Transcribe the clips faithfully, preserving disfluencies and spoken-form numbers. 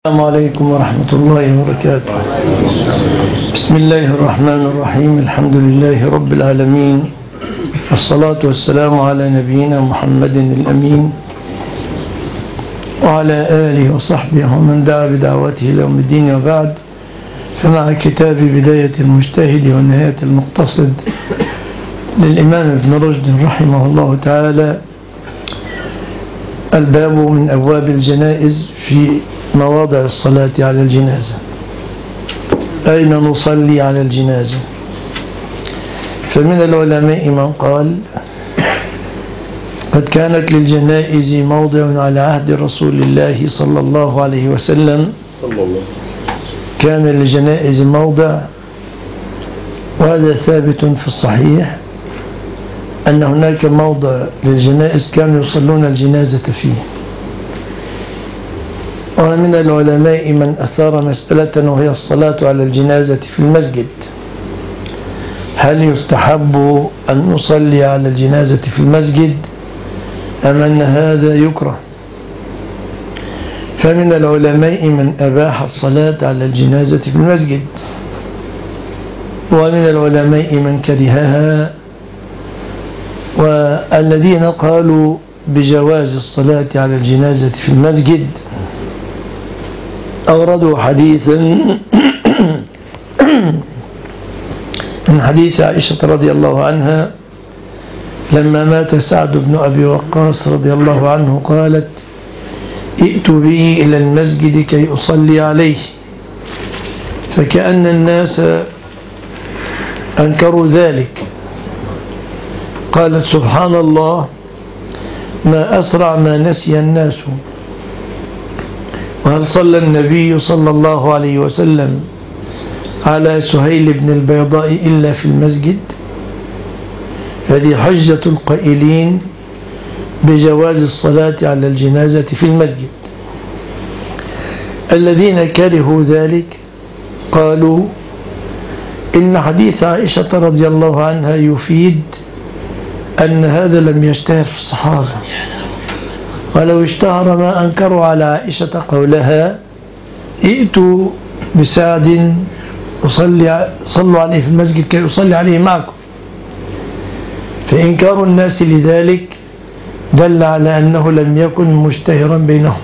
السلام عليكم ورحمة الله وبركاته. بسم الله الرحمن الرحيم. الحمد لله رب العالمين، والصلاة والسلام على نبينا محمد الأمين وعلى آله وصحبه ومن دعا بدعوته ليوم الدين، وبعد. فمع كتاب بداية المجتهد ونهاية المقتصد للإمام ابن رشد رحمه الله تعالى، الباب من أبواب الجنائز في مواضع الصلاة على الجنازة. أين نصلي على الجنازة؟ فمن العلماء من قال قد كانت للجنائز موضع على عهد رسول الله صلى الله عليه وسلم. كان للجنائز موضع، وهذا ثابت في الصحيح أن هناك موضع للجنائز كانوا يصلون الجنازة فيه. ومن العلماء من أثار مسألة، وهي الصلاة على الجنازة في المسجد. هل يستحب أن نصلي على الجنازة في المسجد أم أن هذا يكره؟ فمن العلماء من أباح الصلاة على الجنازة في المسجد، ومن العلماء من كرهها، والذين قالوا بجواز الصلاة على الجنازة في المسجد أوردوا حديثا من حديث عائشة رضي الله عنها لما مات سعد بن أبي وقاص رضي الله عنه، قالت: ائتوا بي إلى المسجد كي أصلي عليه، فكأن الناس أنكروا ذلك. قالت: سبحان الله، ما أسرع ما نسي الناس، وهل صلى النبي صلى الله عليه وسلم على سهيل بن البيضاء إلا في المسجد؟ هذه حجة القائلين بجواز الصلاة على الجنازة في المسجد. الذين كرهوا ذلك قالوا إن حديث عائشة رضي الله عنها يفيد أن هذا لم يشتهر في الصحابة، ولو اشتهر ما أنكروا على عائشة قولها: ائتوا بسعد أصلي صلوا عليه في المسجد كي أصلي عليه معكم. فإنكار الناس لذلك دل على أنه لم يكن مشتهرا بينهم.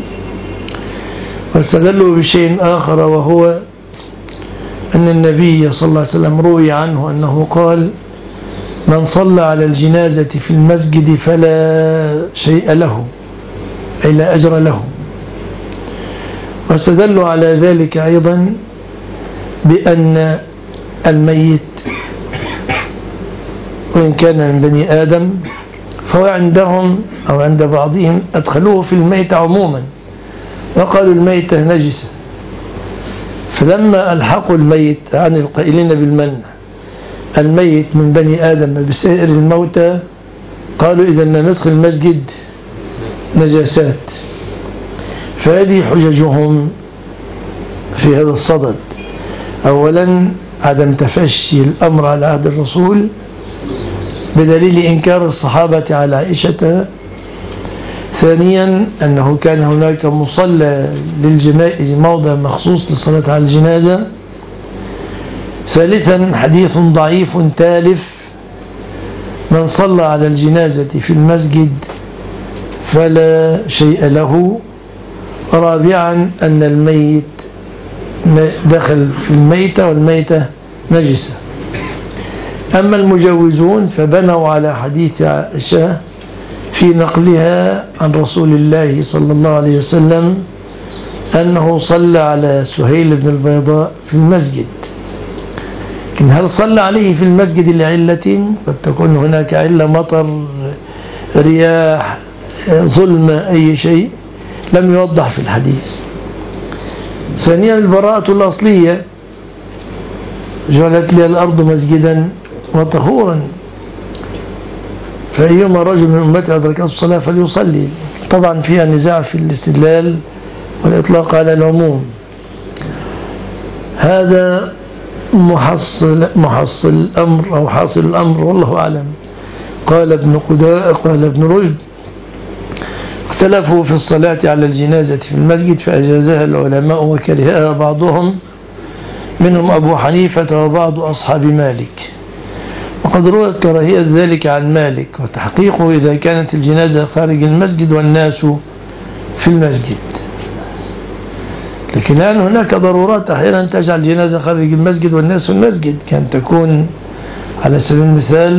واستدلوا بشيء آخر، وهو أن النبي صلى الله عليه وسلم روي عنه أنه قال: من صلى على الجنازة في المسجد فلا شيء له، أي لا أجر له. واستدلوا على ذلك أيضا بأن الميت وإن كان من بني آدم فهو عندهم أو عند بعضهم أدخلوه في الميت عموما، وقالوا الميتة نجسة، فلما ألحقوا الميت عن القائلين بالمنع الميت من بني آدم بسائر الموتى، قالوا إذا ندخل المسجد نجاسات. فهذه حججهم في هذا الصدد: أولا عدم تفشي الأمر على عهد الرسول بدليل إنكار الصحابة على عائشة. ثانيا أنه كان هناك مصلى للجنائز، موضع مخصوص للصلاة على الجنازة. ثالثا حديث ضعيف تالف: من صلى على الجنازة في المسجد فلا شيء له. رابعا أن الميت دخل في الميتة والميتة نجسة. أما المجوزون فبنوا على حديث عائشة في نقلها عن رسول الله صلى الله عليه وسلم أنه صلى على سهيل بن البيضاء في المسجد. لكن هل صلى عليه في المسجد لعلة؟ قد تكون هناك علة، مطر، رياح، ظلمة، أي شيء لم يوضح في الحديث. ثانيا البراءة الأصلية: جعلت لي الأرض مسجدا وطهورا، فأيما رجل من أمتي أدركته الصلاة فليصلي. طبعا فيها نزاع في الاستدلال والإطلاق على العموم. هذا محصل محصل الأمر أو حاصل الأمر، والله أعلم. قال ابن قداء قال ابن رشد: اختلفوا في الصلاة على الجنازة في المسجد فأجازها العلماء وكرهها بعضهم منهم أبو حنيفة وبعض أصحاب مالك، وقد روت كراهية ذلك عن مالك، وتحقيقه إذا كانت الجنازة خارج المسجد والناس في المسجد. لكن الآن هناك ضرورات أحيانا تجعل الجنازة خارج المسجد والناس في المسجد، كان تكون على سبيل المثال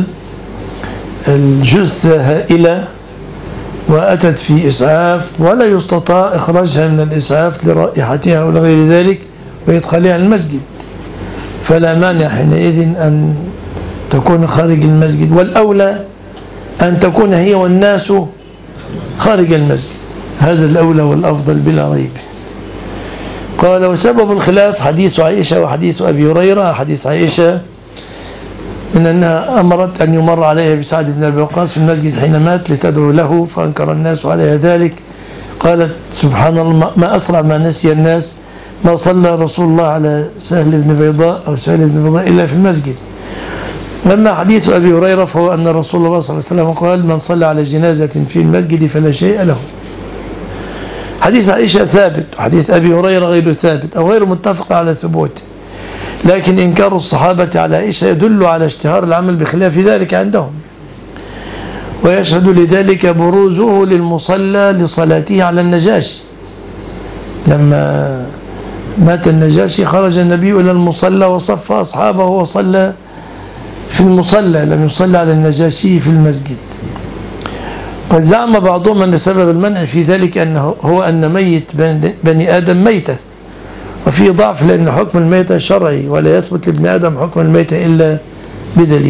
الجثة هائلة وأتت في إسعاف ولا يستطاع إخراجها من الإسعاف لرائحتها ولا غير ذلك ويدخلها المسجد، فلا مانع حينئذ أن تكون خارج المسجد، والأولى أن تكون هي والناس خارج المسجد، هذا الأولى والأفضل بلا ريب. قال وسبب الخلاف حديث عائشة وحديث أبي هريرة. حديث عائشة من أنها أمرت أن يمر عليها بسعد بن أبي وقاص في المسجد حين مات لتدعو له فأنكر الناس عليها ذلك، قالت سبحان الله ما أسرع ما نسي الناس ما صلى رسول الله على سهل بن بيضاء أو سهل بن بيضاء إلا في المسجد. لما حديث أبي هريرة فهو أن رسول الله صلى الله عليه وسلم قال من صلى على جنازة في المسجد فلا شيء له. حديث عائشة ثابت، حديث أبي هريرة غير ثابت أو غير متفق على ثبوته، لكن إنكار الصحابة على عائشة يدل على اشتهار العمل بخلاف ذلك عندهم، ويشهد لذلك بروزه للمصلى لصلاته على النجاشي. لما مات النجاشي خرج النبي إلى المصلى وصف أصحابه وصلى في المصلى، لم يصلى على النجاشي في المسجد. قد زعم بعضهم أن سبب المنع في ذلك أنه هو أن ميت بني آدم ميتة، وفي ضعف لأن حكم الميتة شرعي ولا يثبت لابن آدم حكم الميتة إلا بدليل.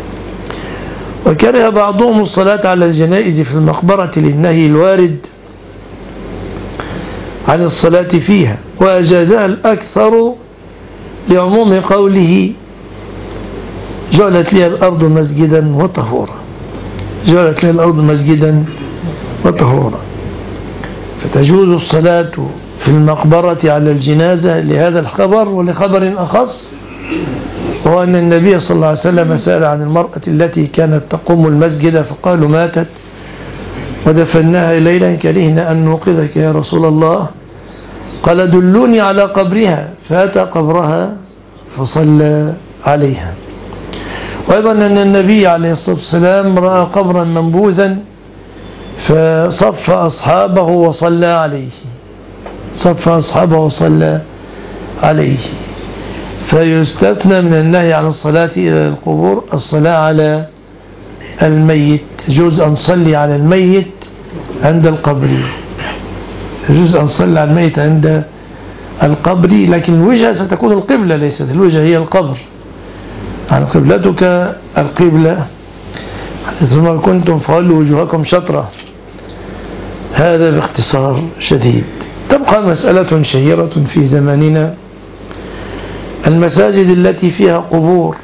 وكره بعضهم الصلاة على الجنائز في المقبرة للنهي الوارد عن الصلاة فيها، وأجازها الأكثر لعموم قوله جعلت لي الأرض مسجدا وطهورا، جعلت لي الأرض مسجدا وطهورا. فتجوز الصلاة في المقبرة على الجنازة لهذا الخبر ولخبر أخص، وهو أن النبي صلى الله عليه وسلم سأل عن المرأة التي كانت تقوم المسجد فقالوا ماتت ودفناها ليلا كرهنا أن نوقظك يا رسول الله، قال دلوني على قبرها، فأتى قبرها فصلى عليها. وأيضا أن النبي عليه الصلاة والسلام رأى قبرا منبوذا فصف أصحابه وصلى عليه، صف أصحابه وصلى عليه. فيستثنى من النهي عن الصلاة إلى القبور الصلاة على الميت، يجوز أن نصلي على الميت عند القبر، يجوز أن نصلي على الميت عند القبر، لكن الوجهة ستكون القبلة ليست الوجهة هي القبر، عن قبلتك القبلة ثم كنتم فولوا وجوهكم شطرة. هذا باختصار شديد. تبقى مسألة شهيرة في زماننا، المساجد التي فيها قبور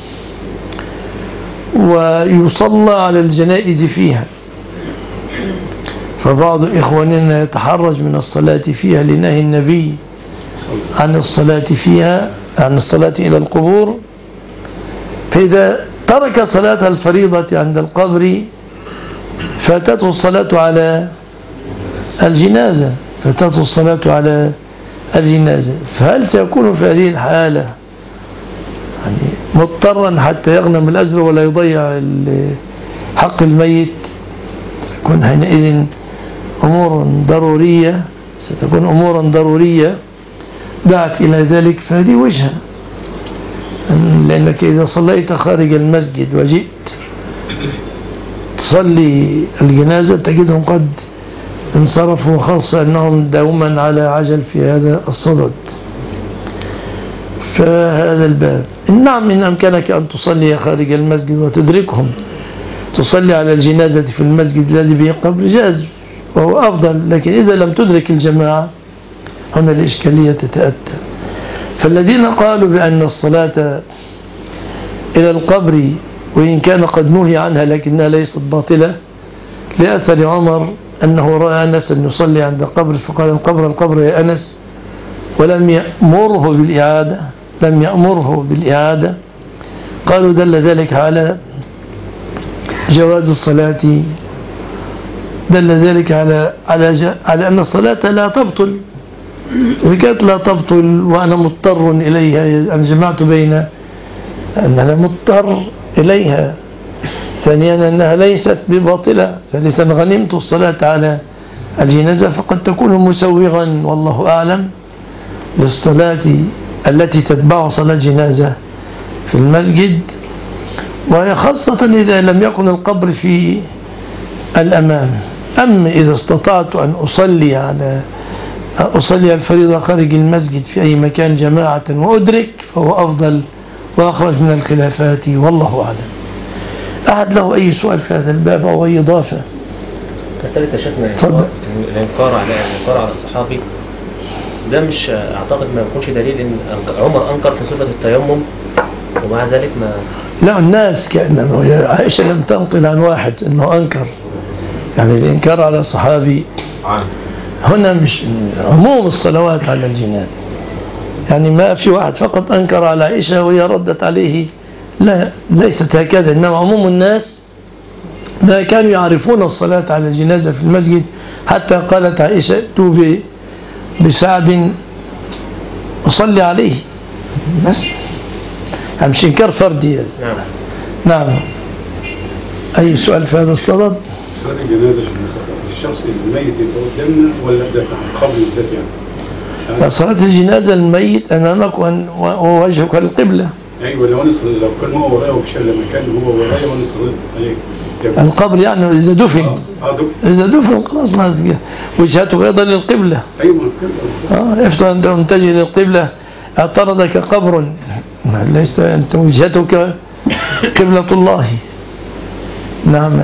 ويصلى على الجنائز فيها، فبعض إخواننا يتحرج من الصلاة فيها لنهي النبي عن الصلاة فيها، عن الصلاة إلى القبور، فإذا ترك صلاة الفريضة عند القبر فاتته الصلاة على الجنازة، فاتته الصلاة على الجنازة، فهل سيكون في هذه الحالة يعني مضطرا حتى يغنم الأجر ولا يضيع حق الميت؟ ستكون حينئذ أمور ضرورية، ستكون أمورا ضرورية دعت إلى ذلك، فهذه وجهة، لأنك إذا صليت خارج المسجد وجئت تصلي الجنازة تجدهم قد انصرفوا، خاصة أنهم دوما على عجل في هذا الصدد. فهذا الباب نعم إن أمكنك أن تصلي خارج المسجد وتدركهم، تصلي على الجنازة في المسجد الذي به قبر جاز وهو أفضل، لكن إذا لم تدرك الجماعة هنا الإشكالية تتأتى. فالذين قالوا بأن الصلاة إلى القبر وإن كان قد نهي عنها لكنها ليست باطلة لأثر عمر أنه رأى أنس أن يصلي عند القبر فقال القبر القبر يا أنس، ولم يأمره بالإعادة، لم يأمره بالإعادة. قالوا دل ذلك على جواز الصلاة دل ذلك على على على أن الصلاة لا تبطل، وكانت لا تبطل وأنا مضطر إليها. أنا جمعت بين أن أنا مضطر إليها، ثانيا أنها ليست بباطلة، ثالثا غنمت الصلاة على الجنازة فقد تكون مسوغا والله أعلم للصلاة التي تتبع صلاة جنازة في المسجد، وهي خاصة إذا لم يكن القبر في الأمام. أما إذا استطعت أن أصلي على أصلي الفريضة خارج المسجد في أي مكان جماعة وأدرك فهو أفضل وأخرج من الخلافات والله أعلم. أحد له أي سؤال في هذا الباب أو أي إضافة؟ مسألة يا شيخنا الإنكار على الإنكار على الصحابي ده مش أعتقد ما يكونش دليل إن عمر أنكر في صفة التيمم ومع ذلك ما لا، الناس كأنه عائشة لم تنقل عن واحد أنه أنكر، يعني الإنكار على صحابي هنا مش عموم الصلوات على الجنازة، يعني ما في واحد فقط أنكر على عائشة وهي ردت عليه، لا ليست هكذا، إنما عموم الناس ما كانوا يعرفون الصلاة على الجنازة في المسجد، حتى قالت عائشة ائتوا بسعد أصلي عليه، بس يعني مش إنكار فردي. نعم نعم. أي سؤال في هذا الصدد؟ صلاة الجنازة الشخص الميت يتقدمنا ولا ده قبل الذات يعني؟ صلاة الجنازة الميت أمامك ووجهك للقبلة. أيوة، لو أنا لو كان هو ورايا وكشل لما كان هو ورايا وأنا صليت عليه القبر يعني إذا دفن آه. آه إذا دفن خلاص ما وجهتك أيضا للقبلة. أيوة القبلة. آه افترض أنت متجه للقبلة اعترضك قبر ليس أنت وجهتك قبلة الله. نعم.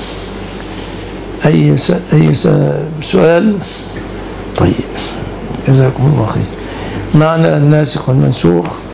أي س... أي س... سؤال؟ طيب جزاكم الله خير. معنى الناسخ والمنسوخ